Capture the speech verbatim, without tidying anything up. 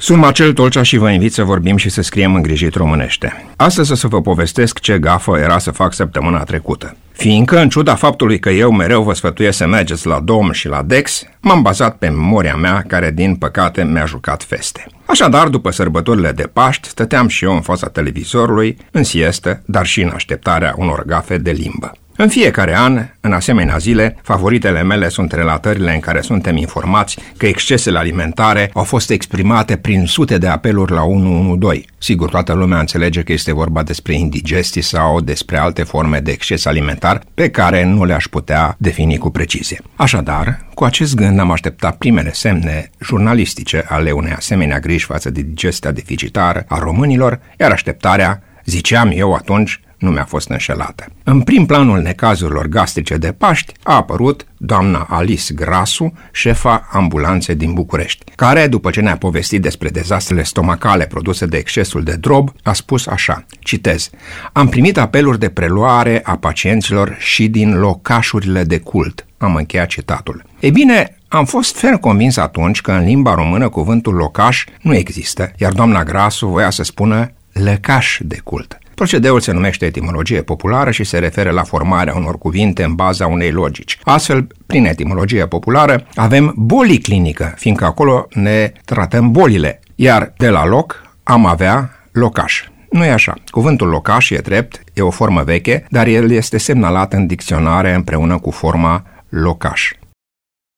Sunt Marcel Tolcea și vă invit să vorbim și să scriem îngrijit românește. Astăzi o să vă povestesc ce gafă era să fac săptămâna trecută. Fiindcă, în ciuda faptului că eu mereu vă sfătuiesc să mergeți la Dom și la Dex, m-am bazat pe memoria mea, care din păcate mi-a jucat feste. Așadar, după sărbătorile de Paști, stăteam și eu în fața televizorului, în siestă, dar și în așteptarea unor gafe de limbă. În fiecare an, în asemenea zile, favoritele mele sunt relatările în care suntem informați că excesele alimentare au fost exprimate prin sute de apeluri la unu unu doi. Sigur, toată lumea înțelege că este vorba despre indigestii sau despre alte forme de exces alimentar pe care nu le-aș putea defini cu precizie. Așadar, cu acest gând am așteptat primele semne jurnalistice ale unei asemenea griji față de digestia deficitară a românilor, iar așteptarea, ziceam eu atunci, nu mi-a fost înșelată. În prim planul necazurilor gastrice de Paști a apărut doamna Alice Grasu, șefa ambulanței din București, care, după ce ne-a povestit despre dezastrele stomacale produse de excesul de drob, a spus așa, citez: "Am primit apeluri de preluare a pacienților și din locașurile de cult." Am încheiat citatul. Ei bine, am fost ferm convins atunci că în limba română cuvântul locaș nu există, iar doamna Grasu voia să spună lăcaș de cult. Procedeul se numește etimologie populară și se referă la formarea unor cuvinte în baza unei logici. Astfel, prin etimologie populară, avem boliclinică, fiindcă acolo ne tratăm bolile, iar de la loc am avea locaș. Nu e așa. Cuvântul locaș e drept, e o formă veche, dar el este semnalat în dicționare împreună cu forma locaș.